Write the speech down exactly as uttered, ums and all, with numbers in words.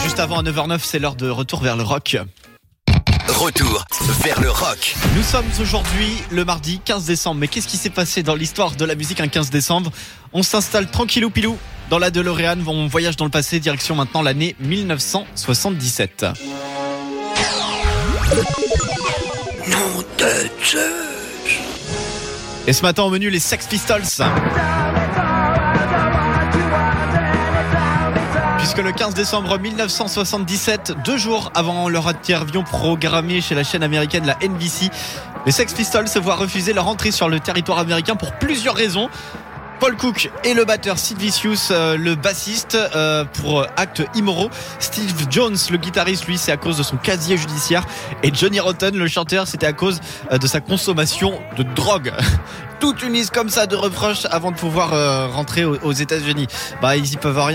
Juste avant à neuf heures neuf, c'est l'heure de retour vers le rock. Retour vers le rock. Nous sommes aujourd'hui le mardi quinze décembre. Mais qu'est-ce qui s'est passé dans l'histoire de la musique un quinze décembre ? On s'installe tranquillou pilou dans la DeLorean. On voyage dans le passé, direction maintenant l'année mille neuf cent soixante-dix-sept. Nom de Zeus. Et ce matin au menu, les Sex Pistols. Puisque le quinze décembre mille neuf cent soixante-dix-sept, deux jours avant leur interview programmée chez la chaîne américaine la N B C, les Sex Pistols se voient refuser leur entrée sur le territoire américain pour plusieurs raisons. Paul Cook et le batteur Sid Vicious, euh, le bassiste, euh, pour actes immoraux. Steve Jones, le guitariste, lui, c'est à cause de son casier judiciaire. Et Johnny Rotten, le chanteur, c'était à cause euh, de sa consommation de drogue. Toute une liste comme ça de reproches avant de pouvoir euh, rentrer aux, aux États-Unis. Bah, ils y peuvent rien.